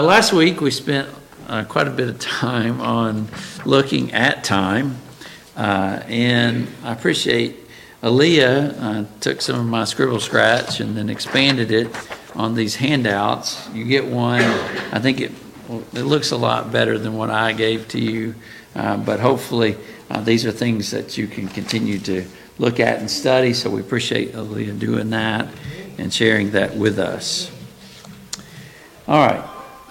Last week we spent quite a bit of time on looking at time, and I appreciate Aaliyah took some of my scribble scratch and then expanded it on these handouts. You get one. I think it looks a lot better than what I gave to you, but hopefully these are things that you can continue to look at and study, so we appreciate Aaliyah doing that and sharing that with us. All right.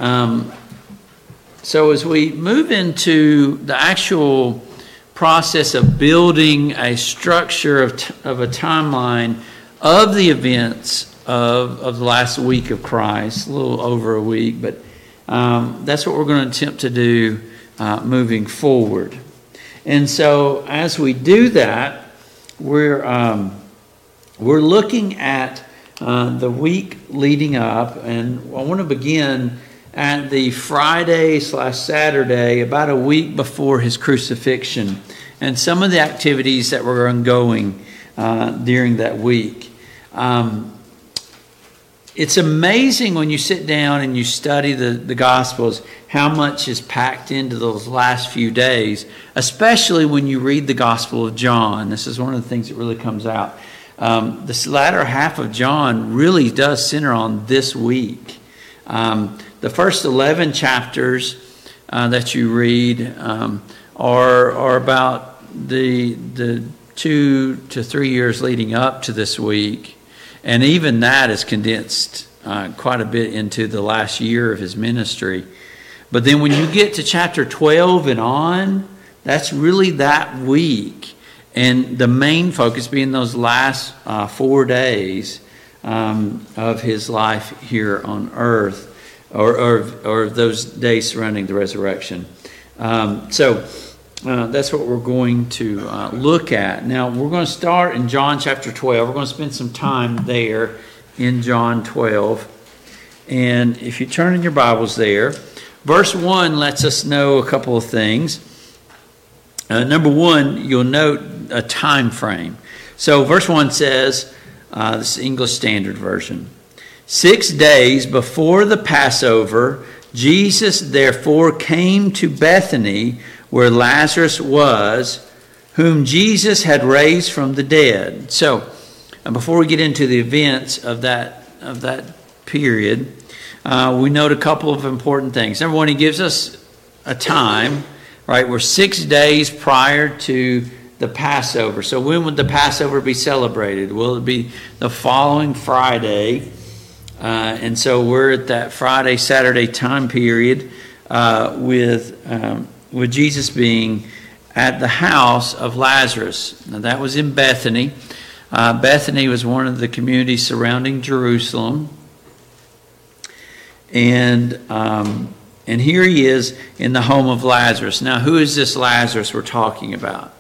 So as we move into the actual process of building a structure of a timeline of the events of the last week of Christ, a little over a week, but that's what we're going to attempt to do moving forward. And so as we do that, we're looking at the week leading up, and I want to begin at the Friday/Saturday, about a week before his crucifixion, and some of the activities that were ongoing during that week. It's amazing when you sit down and you study the Gospels how much is packed into those last few days, especially when you read the Gospel of John. This is one of the things that really comes out. This latter half of John really does center on this week. The first 11 chapters that you read are about the 2 to 3 years leading up to this week. And even that is condensed quite a bit into the last year of his ministry. But then when you get to chapter 12 and on, that's really that week. And the main focus being those last 4 days of his life here on earth, or those days surrounding the resurrection. So that's what we're going to look at. Now, we're going to start in John chapter 12. We're going to spend some time there in John 12. And if you turn in your Bibles there, verse 1 lets us know a couple of things. Number one, you'll note a time frame. So verse 1 says, this is English Standard Version, 6 days before the Passover, Jesus therefore came to Bethany, where Lazarus was, whom Jesus had raised from the dead. So, before we get into the events of that period, we note a couple of important things. Number one, he gives us a time, right? We're 6 days prior to the Passover. So when would the Passover be celebrated? Will it be the following Friday? And so we're at that Friday, Saturday time period with Jesus being at the house of Lazarus. Now that was in Bethany. Bethany was one of the communities surrounding Jerusalem. And here he is in the home of Lazarus. Now who is this Lazarus we're talking about?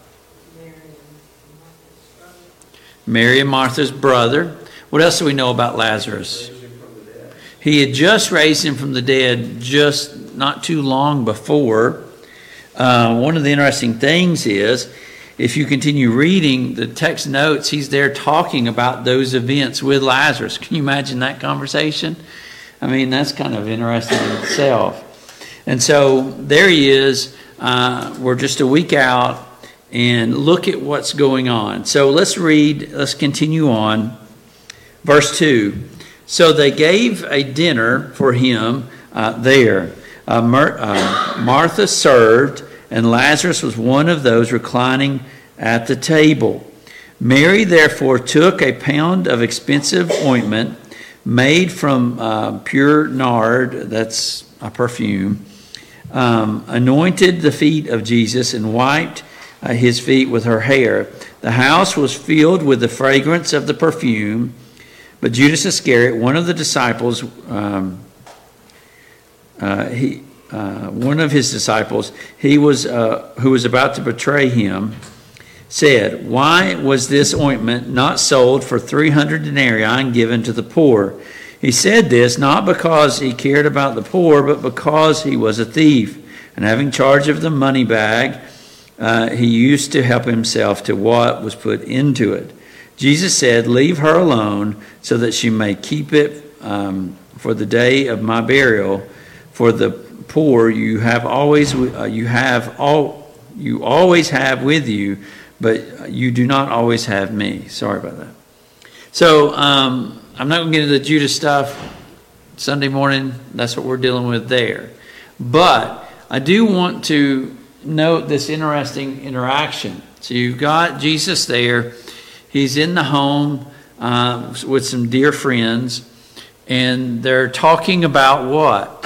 Mary and Martha's brother. What else do we know about Lazarus? He had just raised him from the dead just not too long before. One of the interesting things is, if you continue reading the text notes, he's there talking about those events with Lazarus. Can you imagine that conversation? I mean, that's kind of interesting in itself. And so there he is. We're just a week out, and look at what's going on. So let's continue on. Verse 2. So they gave a dinner for him there. Martha served, and Lazarus was one of those reclining at the table. Mary therefore took a pound of expensive ointment made from pure nard, that's a perfume, anointed the feet of Jesus and wiped his feet with her hair. The house was filled with the fragrance of the perfume. But Judas Iscariot, one of the disciples, one of his disciples, who was about to betray him, said, "Why was this ointment not sold for 300 denarii and given to the poor?" He said this not because he cared about the poor, but because he was a thief, and having charge of the money bag, he used to help himself to what was put into it. Jesus said, "Leave her alone, so that she may keep it for the day of my burial. for the poor you always have with you, but you do not always have me. Sorry about that. So I'm not going to get into the Judas stuff. Sunday morning, that's what we're dealing with there. But I do want to note this interesting interaction. So you've got Jesus there. He's in the home with some dear friends, and they're talking about what?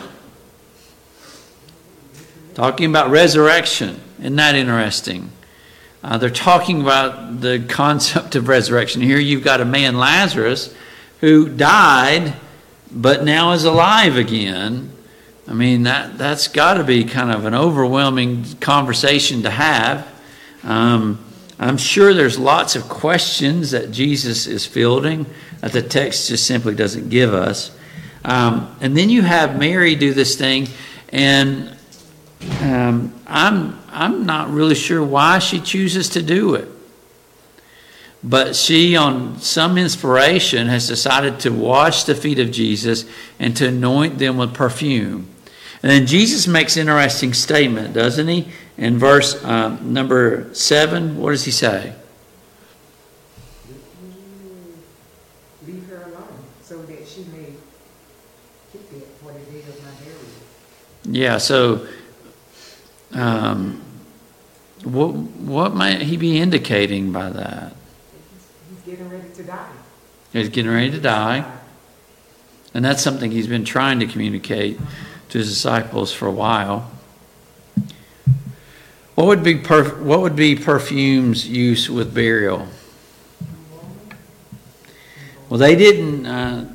Talking about resurrection. Isn't that interesting? They're talking about the concept of resurrection. Here you've got a man, Lazarus, who died, but now is alive again. I mean, that's got to be kind of an overwhelming conversation to have. I'm sure there's lots of questions that Jesus is fielding that the text just simply doesn't give us. And then you have Mary do this thing, and I'm not really sure why she chooses to do it. But she, on some inspiration, has decided to wash the feet of Jesus and to anoint them with perfume. And then Jesus makes an interesting statement, doesn't he? In verse number 7, what does he say? Leave her alone so that she may keep it for the day of my burial. Yeah, so what might he be indicating by that? He's getting ready to die. He's getting ready to die. And that's something he's been trying to communicate to his disciples for a while. What would be perfume's use with burial? Well, they didn't.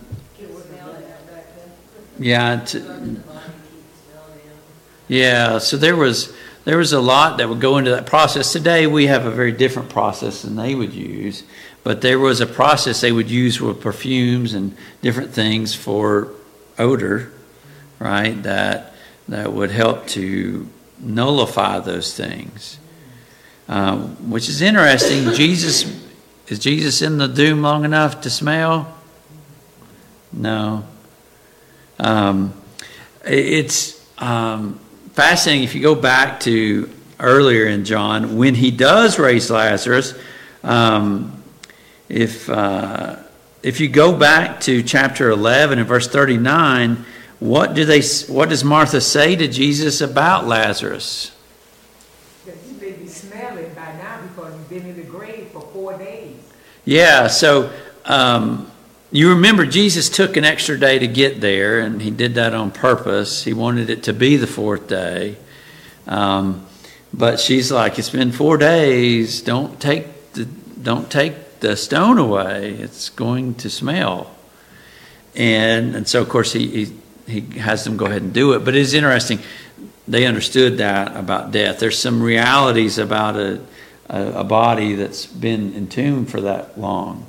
So there was a lot that would go into that process. Today we have a very different process than they would use, but there was a process they would use with perfumes and different things for odor, right? That would help to nullify those things, which is interesting. Is Jesus in the tomb long enough to smell? No. It's fascinating if you go back to earlier in John when he does raise Lazarus. If you go back to chapter 11 and verse 39. What does Martha say to Jesus about Lazarus? That he may be smelling by now because he's been in the grave for 4 days. Yeah, so you remember Jesus took an extra day to get there, and he did that on purpose. He wanted it to be the 4th day. But she's like, it's been 4 days. Don't take the stone away. It's going to smell. And so, of course, he has them go ahead and do it. But it's interesting. They understood that about death. There's some realities about a body that's been entombed for that long.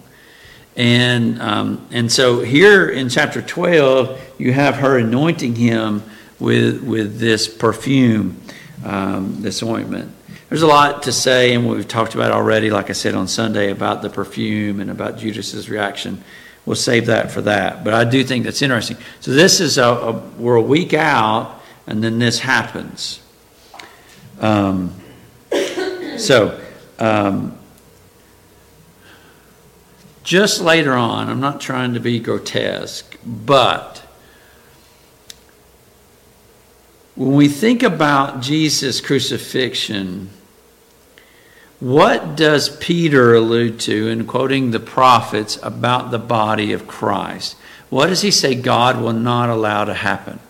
And so here in chapter 12, you have her anointing him with this perfume, this ointment. There's a lot to say, and we've talked about already, like I said on Sunday, about the perfume and about Judas's reaction. We'll save that for that. But I do think that's interesting. So this is we're a week out, and then this happens. Just later on, I'm not trying to be grotesque, but when we think about Jesus' crucifixion, what does Peter allude to in quoting the prophets about the body of Christ? What does he say God will not allow to happen?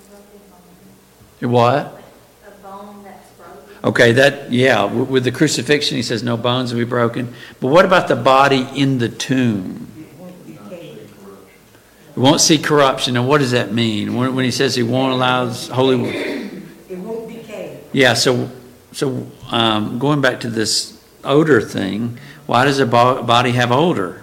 What? A bone that's broken. Okay, with the crucifixion he says no bones will be broken. But what about the body in the tomb? It won't decay. It won't see corruption. And what does that mean? When he says he won't allow holy... It won't decay. Yeah, so going back to this odor thing, why does a body have odor?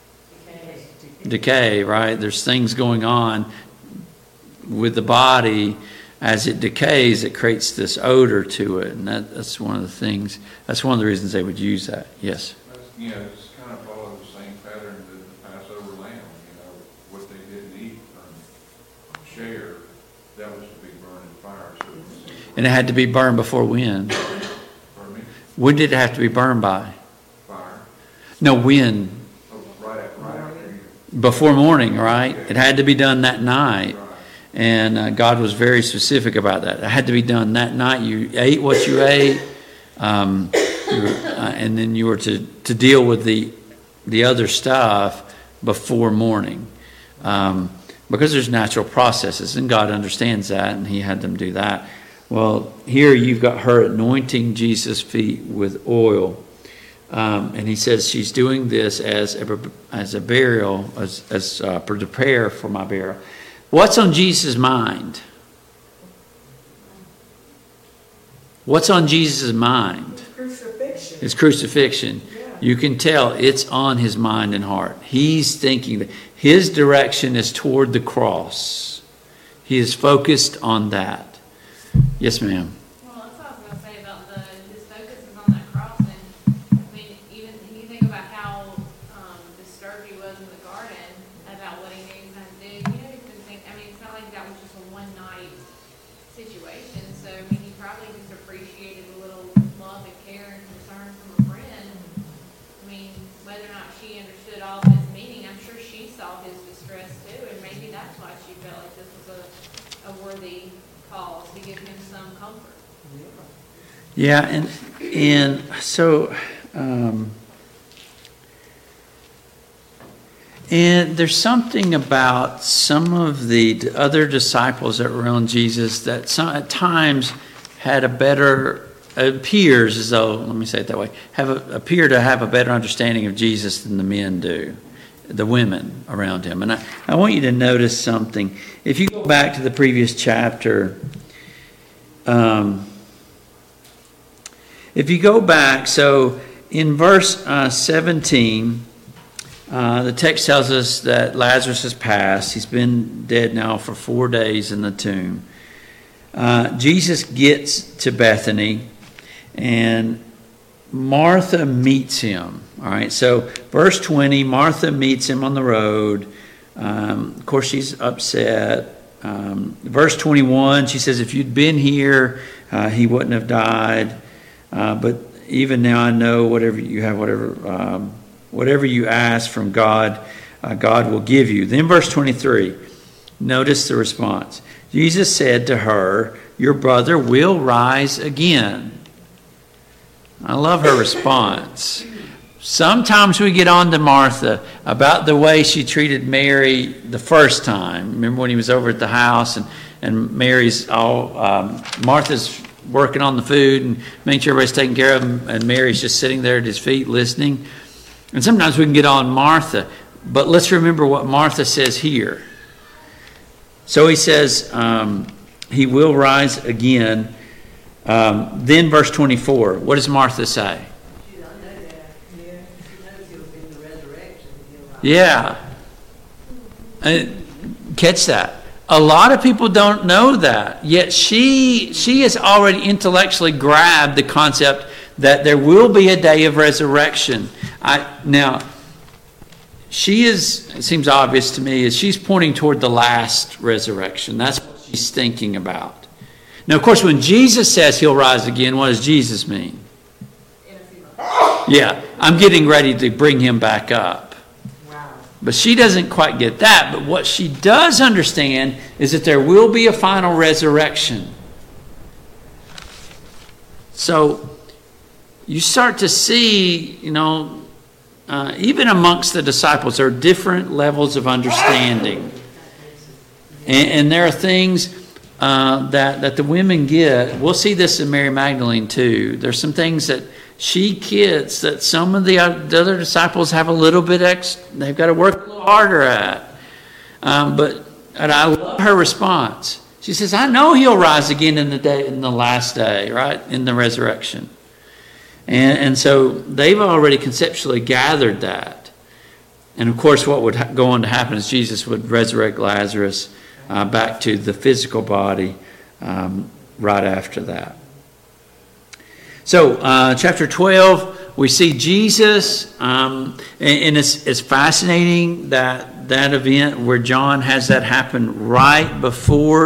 Decay, right? There's things going on with the body as it decays. It creates this odor to it, and that's one of the things. That's one of the reasons they would use that. Yes. It's kind of following the same pattern that the Passover lamb. What they didn't eat or share, that was to be burned in fire. So it's, And it had to be burned before when? pardon me? When did it have to be burned by? Fire. No, when? Oh, right after you. Before morning, right? It had to be done that night. Right. And God was very specific about that. It had to be done that night. You ate what you ate, and then you were to deal with the other stuff before morning. Because there's natural processes, and God understands that, and he had them do that. Well, here you've got her anointing Jesus' feet with oil. And he says she's doing this as a burial, as to prepare for my burial. What's on Jesus' mind? What's on Jesus' mind? Crucifixion. His crucifixion. Yeah. You can tell it's on his mind and heart. He's thinking that his direction is toward the cross. He is focused on that. Yes, ma'am. Well, that's what I was going to say about his focus is on that cross. And I mean, even you think about how disturbed he was in the garden about what he knew he was going to do. You know, he's been thinking, I mean, it's not like that was just a one night situation. So, I mean, he probably just appreciated a little love and care and concern from a friend. I mean, whether or not she understood all of his meaning, I'm sure she saw his distress too. And maybe that's why she felt like this was a worthy cause to give him some comfort. Yeah, and so and there's something about some of the other disciples that were around Jesus that at times had a better, appears as though, let me say it that way, appear to have a better understanding of Jesus than the men do, the women around him. And I want you to notice something. If you go back to the previous chapter, if you go back, so in verse 17, the text tells us that Lazarus has passed. He's been dead now for 4 days in the tomb. Jesus gets to Bethany, and Martha meets him. All right, so verse 20, Martha meets him on the road. Of course, she's upset. Verse 21, she says, if you'd been here, he wouldn't have died. But even now I know whatever you ask from God, God will give you. Then verse 23, notice the response. Jesus said to her, your brother will rise again. I love her response. Sometimes we get on to Martha about the way she treated Mary the first time. Remember when he was over at the house and Mary's Martha's working on the food and making sure everybody's taken care of him, and Mary's just sitting there at his feet listening. And sometimes we can get on Martha, but let's remember what Martha says here. So he says, he will rise again. Then verse 24, what does Martha say? She don't know that. Yeah. She knows he'll be in the resurrection. Yeah. Catch that. A lot of people don't know that, yet she has already intellectually grabbed the concept that there will be a day of resurrection. Now, she is, it seems obvious to me, is she's pointing toward the last resurrection. That's what she's thinking about. Now, of course, when Jesus says he'll rise again, what does Jesus mean? Yeah, I'm getting ready to bring him back up. Wow. But she doesn't quite get that. But what she does understand is that there will be a final resurrection. So you start to see, even amongst the disciples, there are different levels of understanding. And there are things that the women get. We'll see this in Mary Magdalene too. There's some things that she gets that some of the other disciples have a little bit they've got to work a little harder at. But I love her response. She says, I know he'll rise again in the last day, right? In the resurrection. And so they've already conceptually gathered that. And of course, what would go on to happen is Jesus would resurrect Lazarus back to the physical body right after that. So, chapter 12, we see Jesus, and it's fascinating that event where John has that happen right before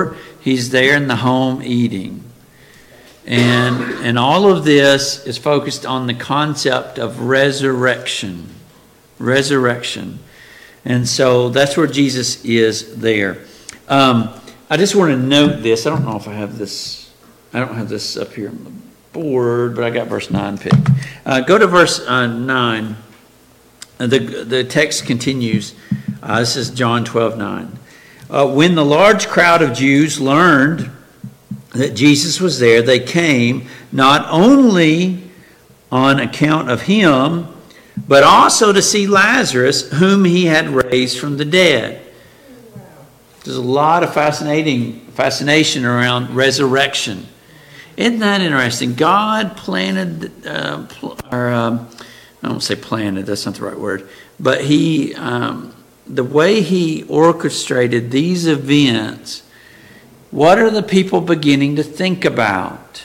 He's there in the home eating. And all of this is focused on the concept of resurrection. Resurrection. And so that's where Jesus is there. I just want to note this. I don't know if I have this. I don't have this up here on the board, but I got verse 9 picked. Go to verse 9. The text continues. This is John 12:9. When the large crowd of Jews learned that Jesus was there, they came not only on account of him, but also to see Lazarus, whom he had raised from the dead. There's a lot of fascination around resurrection. Isn't that interesting? God planted, I don't say planted, that's not the right word, but he, the way he orchestrated these events, what are the people beginning to think about?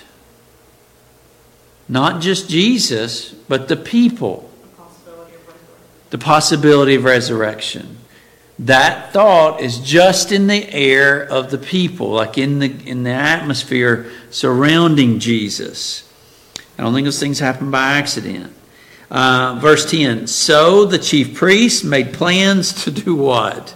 Not just Jesus, but the people. The possibility of resurrection. That thought is just in the air of the people, like in the atmosphere surrounding Jesus. I don't think those things happen by accident. Verse 10, so the chief priests made plans to do what?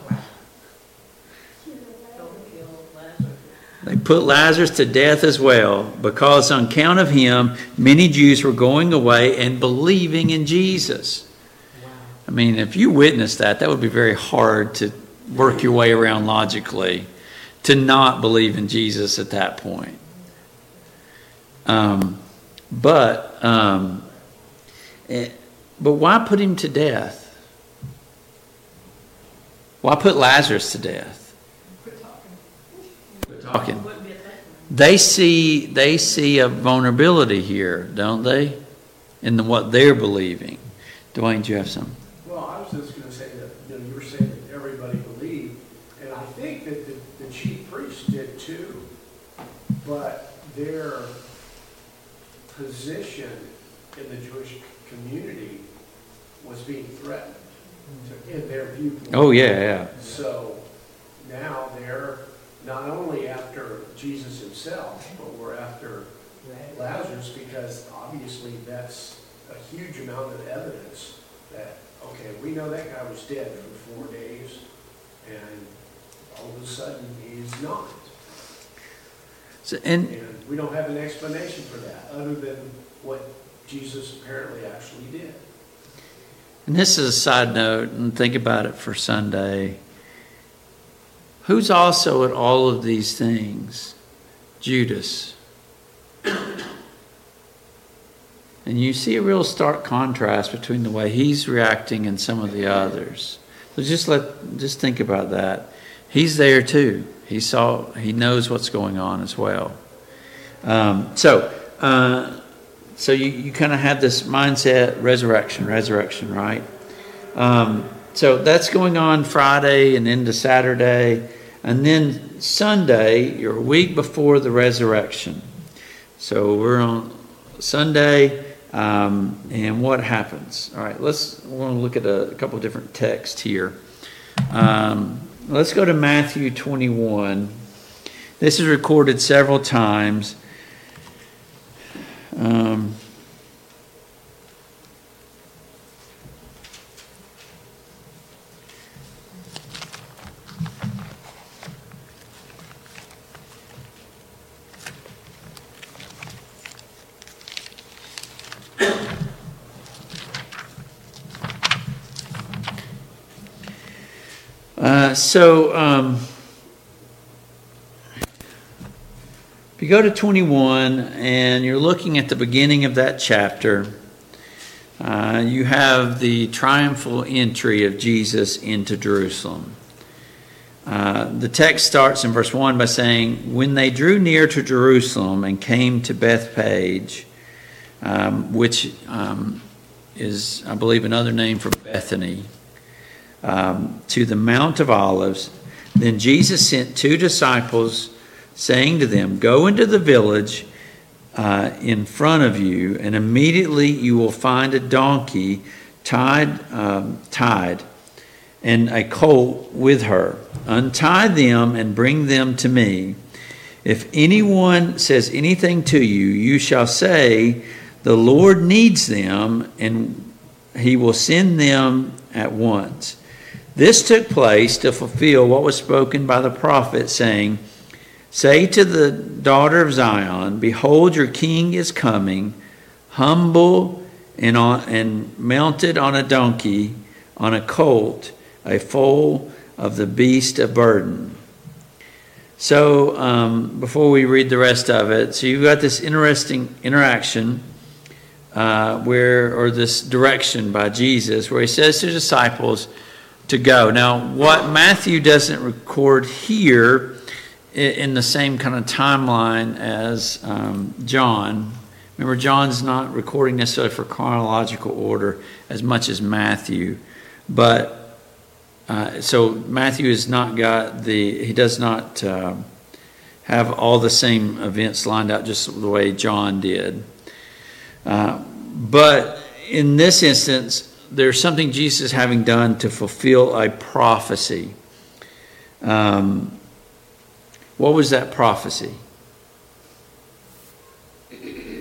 They put Lazarus to death as well, because on account of him, many Jews were going away and believing in Jesus. I mean, if you witnessed that, that would be very hard to work your way around logically, to not believe in Jesus at that point. But why put him to death? Why put Lazarus to death? Quit talking. They see a vulnerability here, don't they? In what they're believing. Dwayne, do you have some? Well, I was just going to say that you were saying that everybody believed, and I think that the chief priests did too, but their position in the Jewish community was being threatened in their viewpoint. Oh, yeah. So now they're not only after Jesus himself, but we're after Lazarus, because obviously that's a huge amount of evidence that, okay, we know that guy was dead for 4 days, and all of a sudden he's not. So, and we don't have an explanation for that, other than what Jesus apparently actually did. And this is a side note, and think about it for Sunday. Who's also at all of these things? Judas. And you see a real stark contrast between the way he's reacting and some of the others. So just think about that. He's there too. He knows what's going on as well. So you kind of have this mindset, resurrection, right? So that's going on Friday and into Saturday. And then Sunday, you're a week before the resurrection. So we're on Sunday, and what happens? All right, we're going to look at a couple of different texts here. Let's go to Matthew 21. This is recorded several times. If you go to 21 and you're looking at the beginning of that chapter, you have the triumphal entry of Jesus into Jerusalem. The text starts in verse 1 by saying, when they drew near to Jerusalem and came to Bethphage, which is, I believe, another name for Bethany, to the Mount of Olives, then Jesus sent 2 disciples, saying to them, go into the village in front of you, and immediately you will find a donkey tied, and a colt with her. Untie them and bring them to me. If anyone says anything to you, you shall say, the Lord needs them, and he will send them at once. This took place to fulfill what was spoken by the prophet, saying, say to the daughter of Zion, behold, your king is coming, humble and mounted on a donkey, on a colt, a foal of the beast of burden. So before we read the rest of it, so you've got this interesting interaction or this direction by Jesus where he says to the disciples to go. Now, what Matthew doesn't record here in the same kind of timeline as John. Remember, John's not recording necessarily for chronological order as much as Matthew, but so Matthew has not got he does not have all the same events lined out just the way John did. But in this instance, there's something Jesus having done to fulfill a prophecy. What was that prophecy? The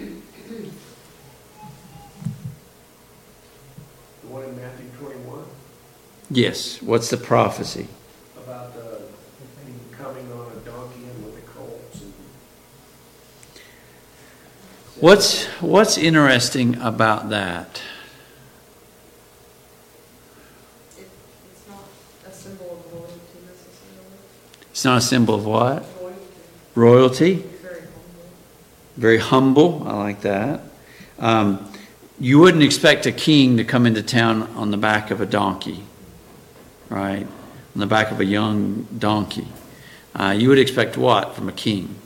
one in Matthew 21 Yes. What's the prophecy? about the coming on a donkey and with the colts. What's interesting about that? It's not a symbol of royalty necessarily. It's not a symbol of what? Royalty. Royalty. It's very humble. Very humble. I like that. You wouldn't expect a king to come into town on the back of a donkey, right? On the back of a young donkey. You would expect what from a king?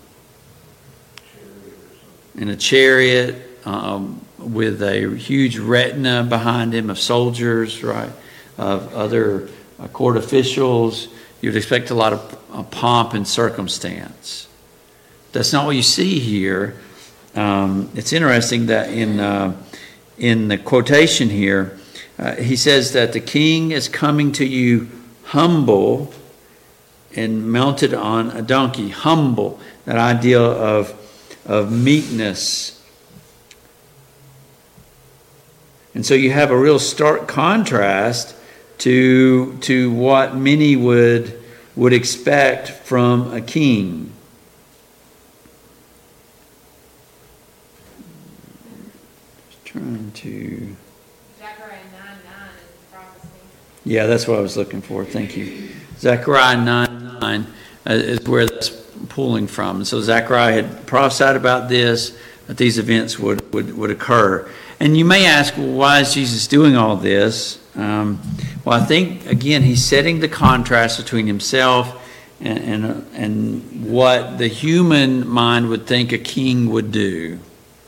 In a chariot with a huge retina behind him of soldiers, right? Of other court officials. You'd expect a lot of pomp and circumstance. That's not what you see here. It's interesting that in the quotation here, he says that the king is coming to you humble and mounted on a donkey. Humble, that idea of meekness. And so you have a real stark contrast to what many would expect from a king. Just trying to... Zechariah 9:9 is prophecy. Yeah, that's what I was looking for. Thank you. Zechariah 9:9 is where that's pulling from. And so Zechariah had prophesied about this, that these events would occur. And you may ask, well, why is Jesus doing all this? Well, I think, again, he's setting the contrast between himself and what the human mind would think a king would do.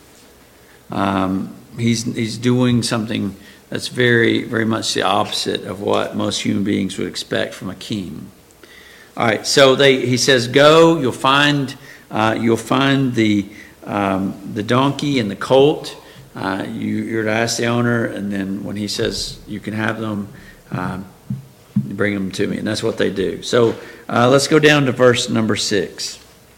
He's doing something that's very, very much the opposite of what most human beings would expect from a king. All right, so he says, "Go. You'll find the donkey and the colt. You're to ask the owner, and then when he says you can have them, bring them to me." And that's what they do. So let's go down to verse number 6.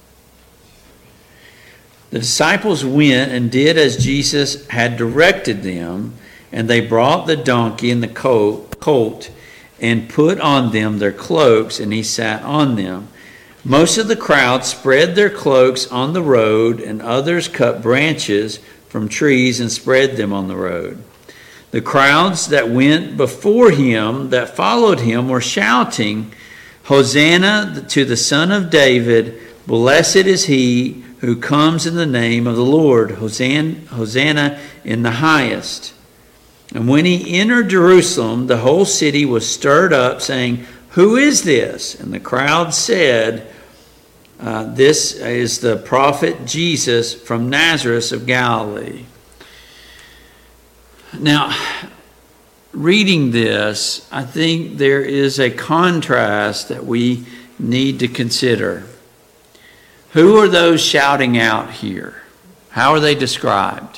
The disciples went and did as Jesus had directed them, and they brought the donkey and the colt and put on them their cloaks, and he sat on them. Most of the crowd spread their cloaks on the road, and others cut branches from trees and spread them on the road. The crowds that went before him, that followed him, were shouting, "Hosanna to the Son of David! Blessed is he who comes in the name of the Lord! Hosanna in the highest!" And when he entered Jerusalem, the whole city was stirred up, saying, "Who is this?" And the crowd said, "This is the prophet Jesus from Nazareth of Galilee." Now, reading this, I think there is a contrast that we need to consider. Who are those shouting out here? How are they described?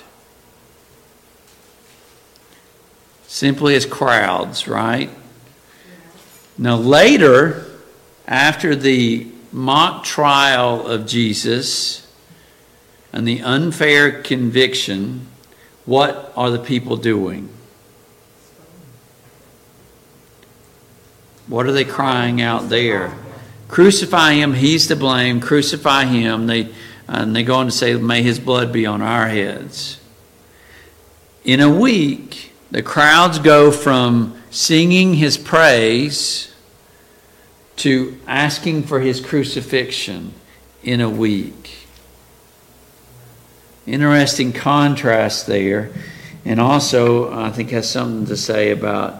Simply as crowds, right? Now later, after the mock trial of Jesus and the unfair conviction, what are the people doing? What are they crying out there? Crucify him, he's to blame. Crucify him. They go on to say, may his blood be on our heads. In a week, the crowds go from singing his praise to asking for his crucifixion in a week. Interesting contrast there. And also, I think has something to say about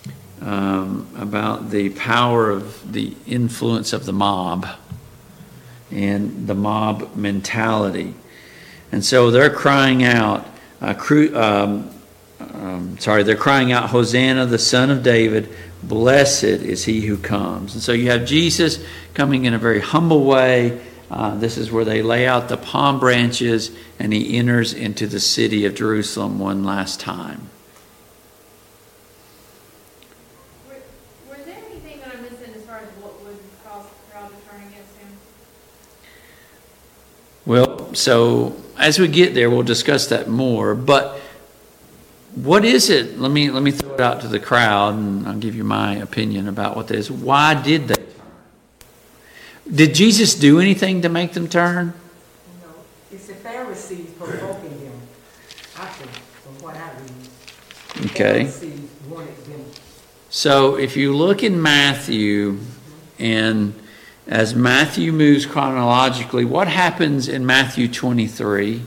the power of the influence of the mob and the mob mentality. And so they're crying out, they're crying out, Hosanna, the Son of David, blessed is he who comes. And so you have Jesus coming in a very humble way. This is where they lay out the palm branches and he enters into the city of Jerusalem one last time. Was there anything that I'm missing as far as what would cause the crowd to turn against him? Well, so as we get there, we'll discuss that more. But what is it? Let me throw it out to the crowd, and I'll give you my opinion about what that is. Why did they turn? Did Jesus do anything to make them turn? No, it's the Pharisees provoking them. I think, from what I read. Okay. The Pharisees wanted them. So if you look in Matthew, and as Matthew moves chronologically, what happens in Matthew 23?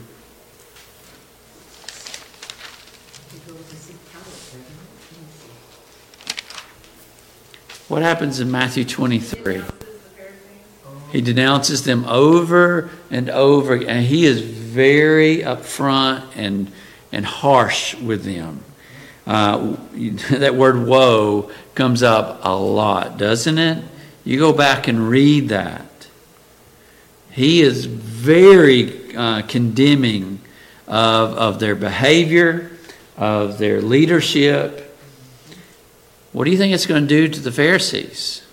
What happens in Matthew 23? He denounces them over and over, and he is very upfront and harsh with them. That word woe comes up a lot, doesn't it? You go back and read that. He is very condemning of their behavior, of their leadership. What do you think it's going to do to the Pharisees?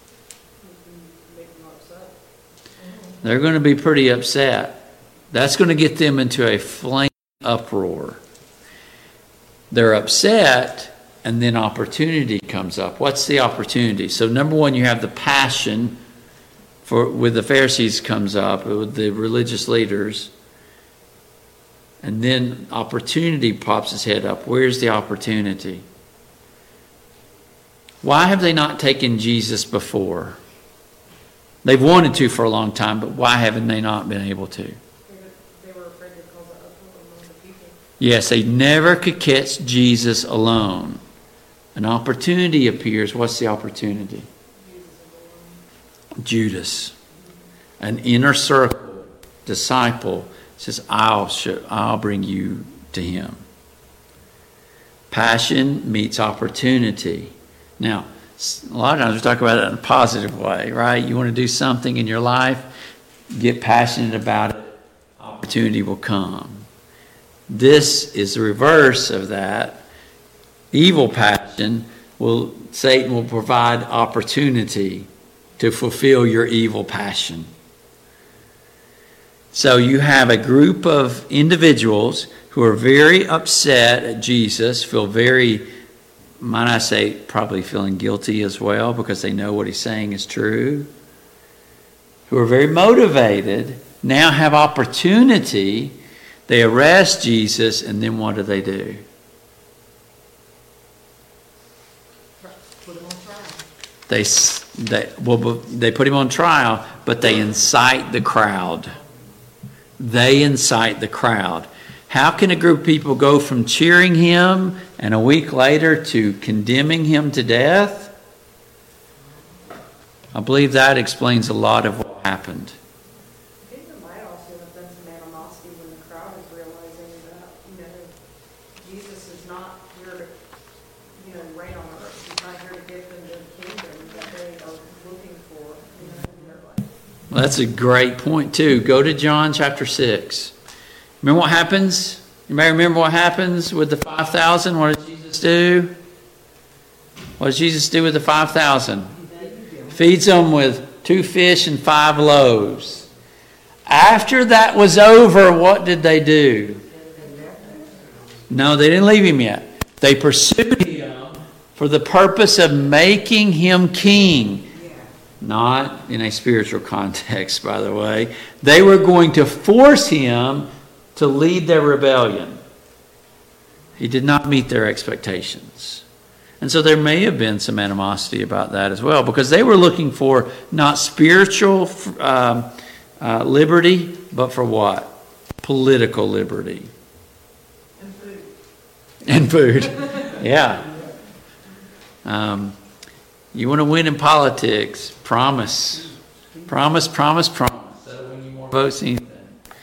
They're going to be pretty upset. That's going to get them into a flaming uproar. They're upset, and then opportunity comes up. What's the opportunity? So number one, you have the passion with the Pharisees comes up, with the religious leaders. And then opportunity pops its head up. Where's the opportunity? Why have they not taken Jesus before? They've wanted to for a long time, but why haven't they not been able to? They were afraid to cause an uproar among the people. Yes, they never could catch Jesus alone. An opportunity appears. What's the opportunity? Judas, an inner circle disciple, says, I'll bring you to him. Passion meets opportunity. Now, a lot of times we talk about it in a positive way, right? You want to do something in your life, get passionate about it, opportunity will come. This is the reverse of that. Evil passion, Satan will provide opportunity to fulfill your evil passion. So you have a group of individuals who are very upset at Jesus, feel very, might I say, probably feeling guilty as well because they know what he's saying is true, who are very motivated, now have opportunity. They arrest Jesus, and then what do? Put them on trial. They put him on trial, but they incite the crowd. They incite the crowd. How can a group of people go from cheering him and a week later to condemning him to death? I believe that explains a lot of what happened. I think there might also have been some animosity when the crowd is realizing that, Jesus is not here to, reign on earth. He's not here to give them the kingdom that they are looking for, in their life. Well, that's a great point too. Go to John chapter 6. Remember what happens? You may remember what happens with the 5,000. What did Jesus do? What did Jesus do with the 5,000? Feeds them with 2 fish and 5 loaves. After that was over, what did they do? No, they didn't leave him yet. They pursued him for the purpose of making him king. Not in a spiritual context, by the way. They were going to force him to lead their rebellion. He did not meet their expectations. And so there may have been some animosity about that as well, because they were looking for not spiritual liberty, but for what? Political liberty. And food. Yeah. You want to win in politics, promise. Promise, promise, promise. That'll win you more votes than anything.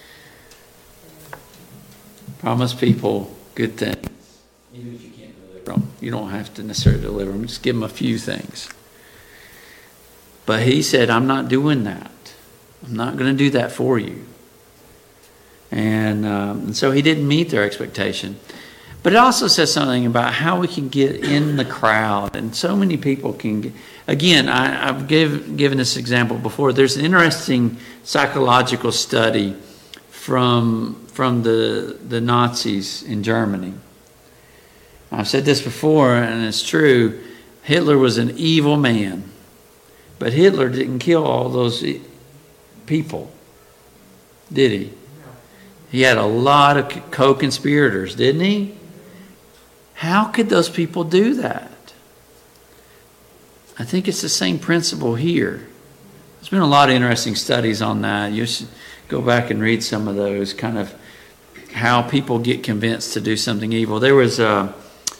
Promise people good things. Even if you can't deliver them. You don't have to necessarily deliver them. Just give them a few things. But he said, I'm not doing that. I'm not going to do that for you. And so he didn't meet their expectation. But it also says something about how we can get in the crowd. And so many people can get... Again, I've given this example before. There's an interesting psychological study from the Nazis in Germany. I've said this before, and it's true. Hitler was an evil man. But Hitler didn't kill all those people, did he? He had a lot of co-conspirators, didn't he? How could those people do that? I think it's the same principle here. There's been a lot of interesting studies on that. You should go back and read some of those, kind of how people get convinced to do something evil. There was what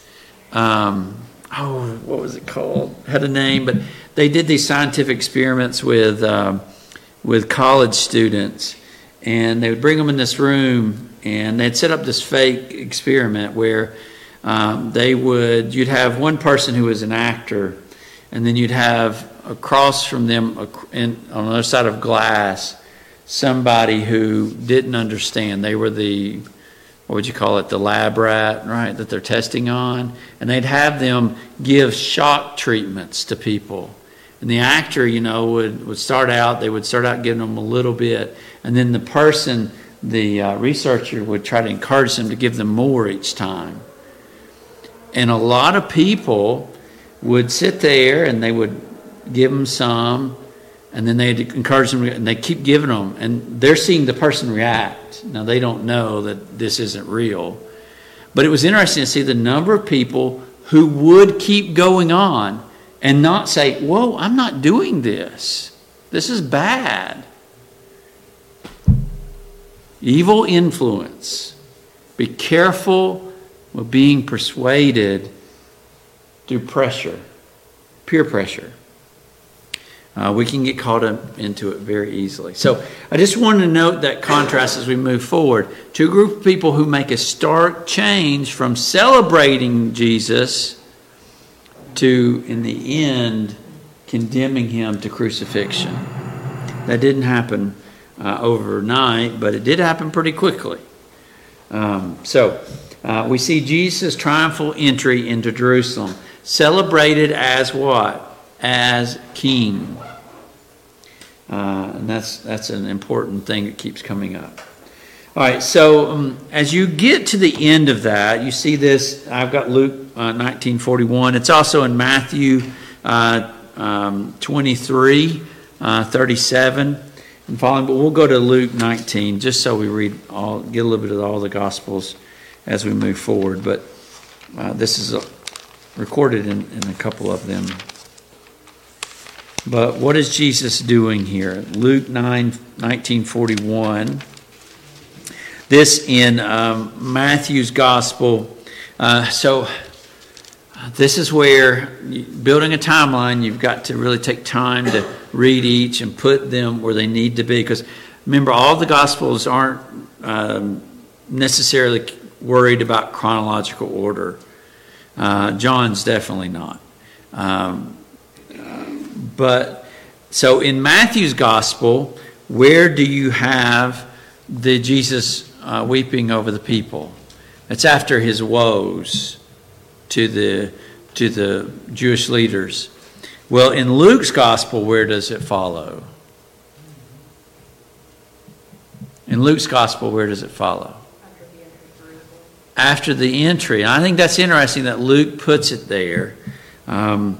was it called? Had a name, but they did these scientific experiments with college students, and they would bring them in this room, and they'd set up this fake experiment where you'd have one person who was an actor, and then you'd have across from them on the other side of glass somebody who didn't understand. They were the lab rat, right, that they're testing on, and they'd have them give shock treatments to people. And the actor, would start out, they would start out giving them a little bit, and then the researcher would try to encourage them to give them more each time. And a lot of people would sit there and they would give them some, and then they'd encourage them, and they keep giving them, and they're seeing the person react. Now, they don't know that this isn't real. But it was interesting to see the number of people who would keep going on and not say, whoa, I'm not doing this. This is bad. Evil influence. Be careful with being persuaded through pressure, peer pressure. We can get caught up into it very easily. So I just wanted to note that contrast as we move forward. Two groups of people who make a stark change from celebrating Jesus to, in the end, condemning him to crucifixion. That didn't happen overnight, but it did happen pretty quickly. We see Jesus' triumphal entry into Jerusalem, celebrated as what? As king. And that's an important thing that keeps coming up. All right, so as you get to the end of that, you see this. I've got Luke 19:41. It's also in Matthew 23, 37 and following. But we'll go to Luke 19 just so we get a little bit of all the Gospels as we move forward. But this is recorded in a couple of them. But what is Jesus doing here? Luke 19:41. This in Matthew's Gospel. So this is where, building a timeline, you've got to really take time to read each and put them where they need to be. Because remember, all the Gospels aren't necessarily worried about chronological order. John's definitely not. But so in Matthew's Gospel, where do you have the Jesus weeping over the people? It's after his woes to the Jewish leaders. Well, in Luke's gospel, where does it follow? In Luke's gospel, where does it follow? After the entry. And I think that's interesting that Luke puts it there. And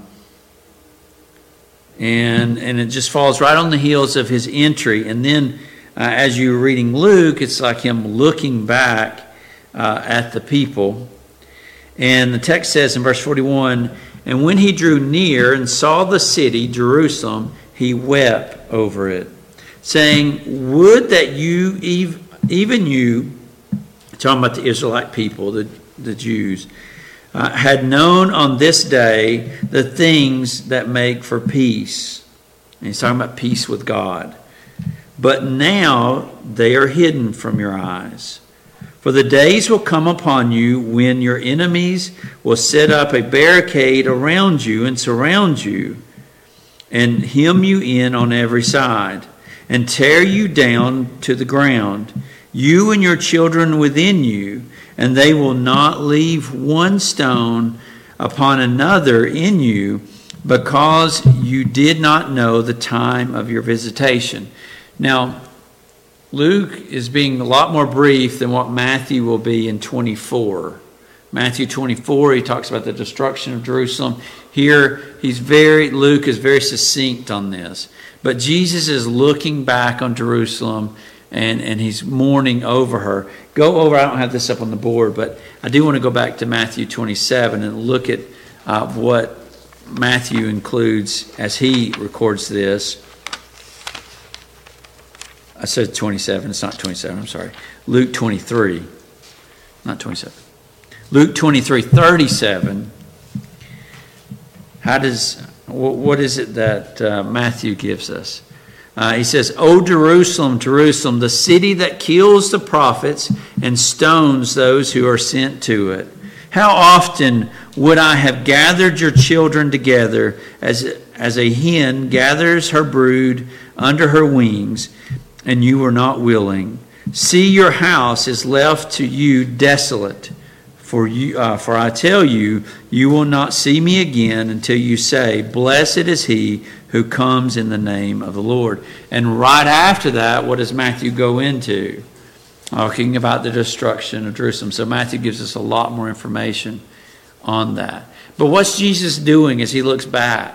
it just falls right on the heels of his entry. And then as you're reading Luke, it's like him looking back at the people. And the text says in verse 41, "And when he drew near and saw the city, Jerusalem, he wept over it, saying, would that you, even you," talking about the Israelite people, the Jews, "had known on this day the things that make for peace." And he's talking about peace with God. "But now they are hidden from your eyes. For the days will come upon you when your enemies will set up a barricade around you and surround you and hem you in on every side and tear you down to the ground, you and your children within you, and they will not leave one stone upon another in you, because you did not know the time of your visitation." Now, Luke is being a lot more brief than what Matthew will be in 24. Matthew 24, he talks about the destruction of Jerusalem. Here, Luke is very succinct on this. But Jesus is looking back on Jerusalem, and he's mourning over her. Go over, I don't have this up on the board, but I do want to go back to Matthew 27 and look at what Matthew includes as he records this. I said 27, it's not 27, I'm sorry. Luke 23, not 27. Luke 23, 37. What is it that Matthew gives us? He says, "O Jerusalem, Jerusalem, the city that kills the prophets and stones those who are sent to it. How often would I have gathered your children together as a hen gathers her brood under her wings, and you were not willing. See, your house is left to you desolate. For I tell you, you will not see me again until you say, blessed is he who comes in the name of the Lord." And right after that, what does Matthew go into? Talking about the destruction of Jerusalem. So Matthew gives us a lot more information on that. But what's Jesus doing as he looks back?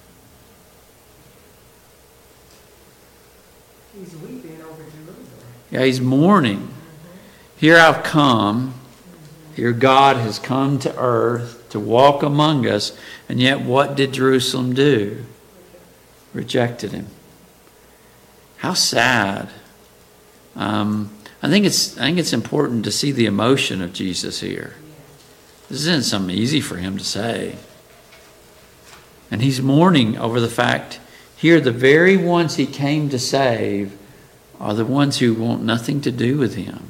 He's weeping over Jerusalem. Yeah, he's mourning. Here I've come. Here God has come to earth to walk among us. And yet what did Jerusalem do? Rejected him. How sad. I think it's important to see the emotion of Jesus here. This isn't something easy for him to say. And he's mourning over the fact here the very ones he came to save are the ones who want nothing to do with him.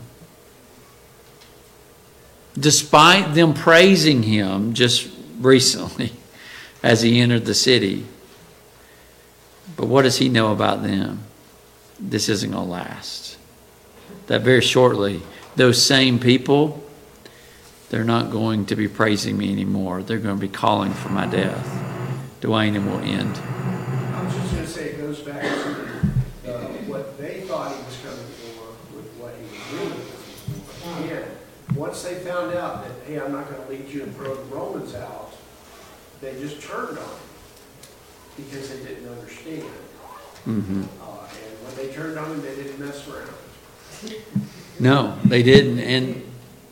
Despite them praising him just recently as he entered the city. But what does he know about them? This isn't going to last. That very shortly, those same people, they're not going to be praising me anymore. They're going to be calling for my death. Dwayne, and will end. I was just going to say it goes back to what they thought he was coming for with what he was really coming for. Again, once they found out that, hey, I'm not going to lead you and throw the Romans out, they just turned on him because they didn't understand. Mm-hmm. And when they turned on him, they didn't mess around. No, they didn't. And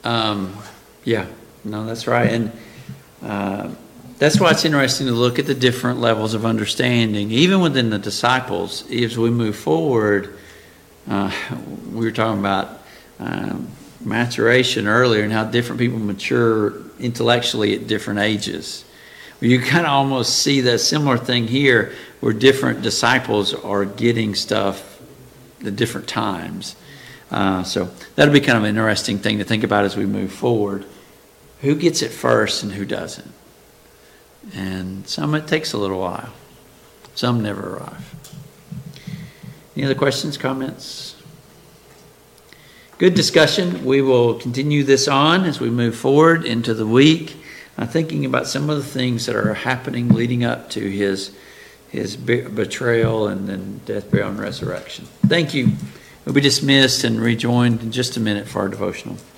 that's right. And that's why it's interesting to look at the different levels of understanding, even within the disciples. As we move forward, we were talking about maturation earlier and how different people mature intellectually at different ages. You kind of almost see that similar thing here where different disciples are getting stuff at different times. So that'll be kind of an interesting thing to think about as we move forward. Who gets it first and who doesn't? And some it takes a little while. Some never arrive. Any other questions, comments? Good discussion. We will continue this on as we move forward into the week. thinking about some of the things that are happening leading up to his betrayal and then death, burial, and resurrection. Thank you. We'll be dismissed and rejoined in just a minute for our devotional.